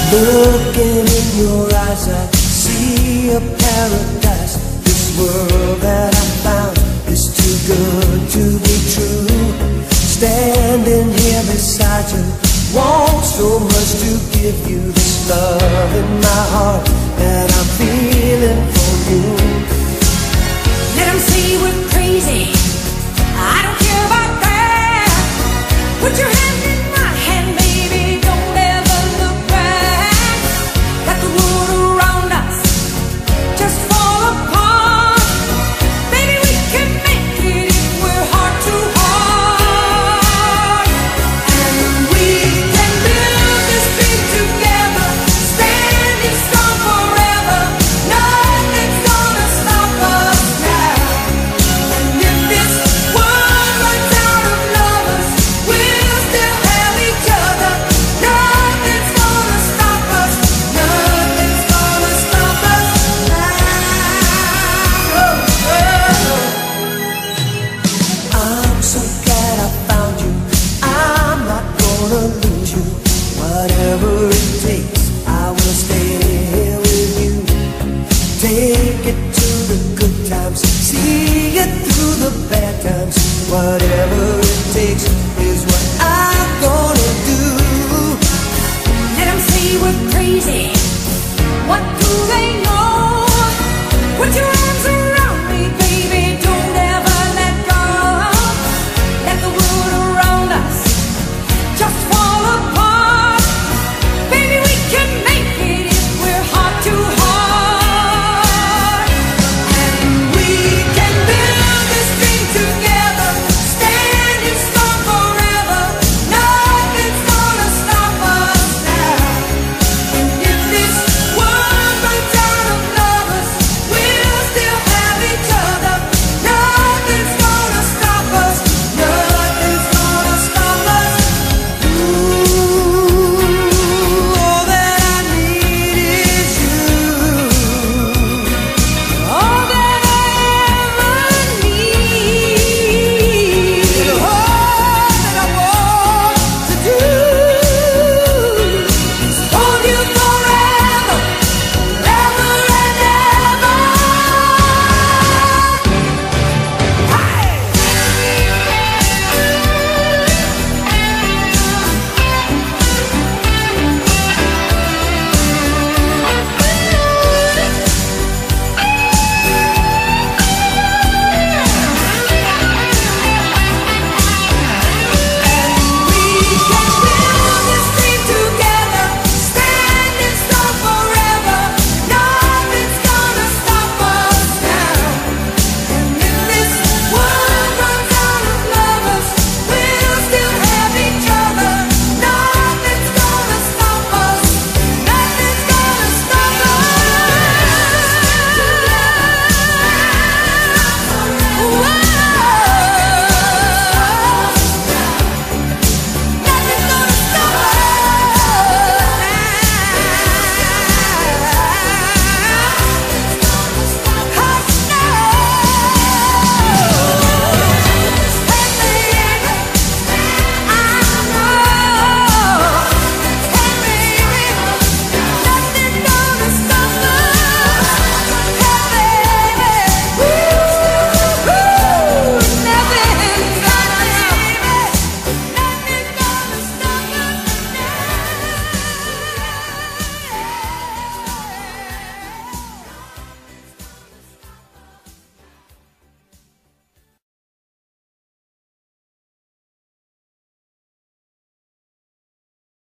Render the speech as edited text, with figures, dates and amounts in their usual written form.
Looking in your eyes, I see a paradise. This world that I found is too good to be true. Standing here beside you, want so much to give you. This love in my heart that I'm feeling for you. Let them say we're crazy, I don't care about that. Put your hand in my hand, baby, don't ever look back. Let the world around us just fall apart. Baby, we can make it if we're heart to heart. And we can build this dream together, standing strong forever. Nothing's gonna stop us now. And if this world runs out of lovers, we'll still have each other. Nothing's gonna stop us. Nothing's gonna stop us now. I'm so glad I found you. I'm not gonna lose you. Whatever it takes, I will stay here with you. Take it to the good times, see it through the bad times. Whatever